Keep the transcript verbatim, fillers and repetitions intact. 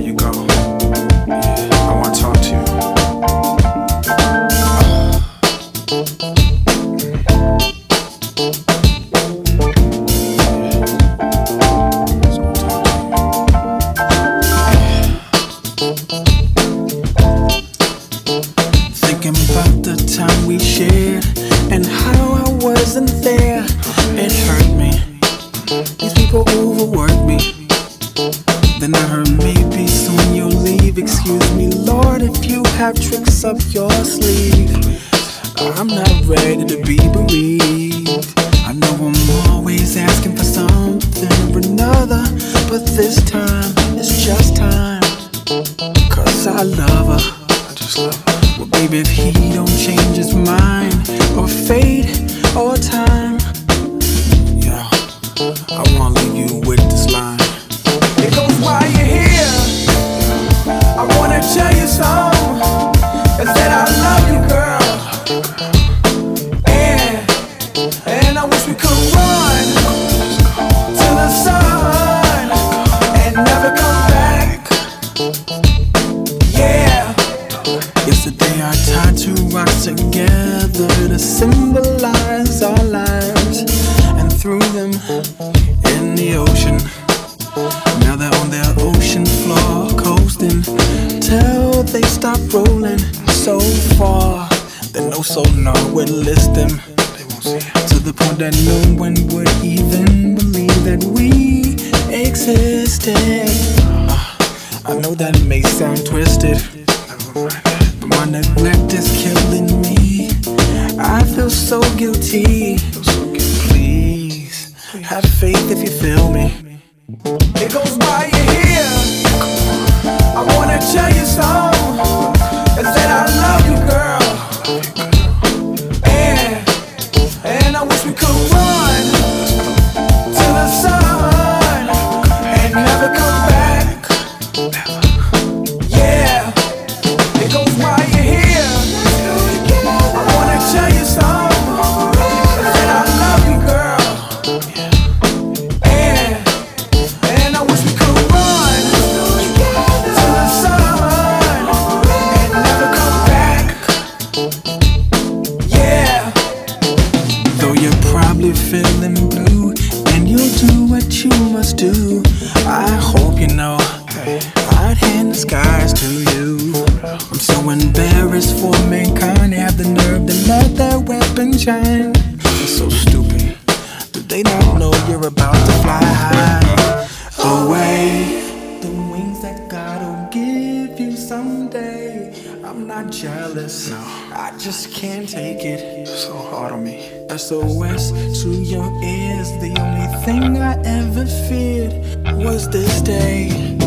you go, yeah, I wanna talk to you. Thinking about the time we shared and how I wasn't there. It hurt me. These people overwork me. Then I heard maybe soon you'll leave. Excuse me, Lord, if you have tricks up your sleeve. I'm not ready to be bereaved. I know I'm always asking for something or another, but this time it's just time. Cause I love her. I just love her. Well, baby, if he don't change his mind, or fate, or time, yeah, I wanna leave you with this line. It goes while you're here, I wanna tell you something, is that I love you, girl. And, and I wish we could run to the sun and never come back. Yeah. Yesterday I tied two rocks together to symbolize our lives and threw them in the ocean. Now they're on their ocean floor coasting till they stop rolling so far that no sonar would list them. They won't see it. To the point that no one would even believe that we existed. uh, I know that may sound twisted, but my neglect is killing me. I feel so guilty. Please, have faith if you feel me. It goes by you here. I wanna tell you something, is that I love you, girl. And, and I wish we could run to the sun and never come back. Yeah. It goes while you're here. I wanna tell you something, that I love you, girl. And, and I wish we could run to the sun and never come back. Yeah. Though you're probably feeling blue and you'll do what you must do, I hope you know I'd hand the skies to you. I'm so embarrassed for mankind. They have the nerve to let their weapon shine. They're so stupid. Do they not know you're about to fly high away? The wings that God will give you someday. I'm not jealous, No. I just can't take it. So hard on me. S O S to your ears. The only thing I ever feared was this day.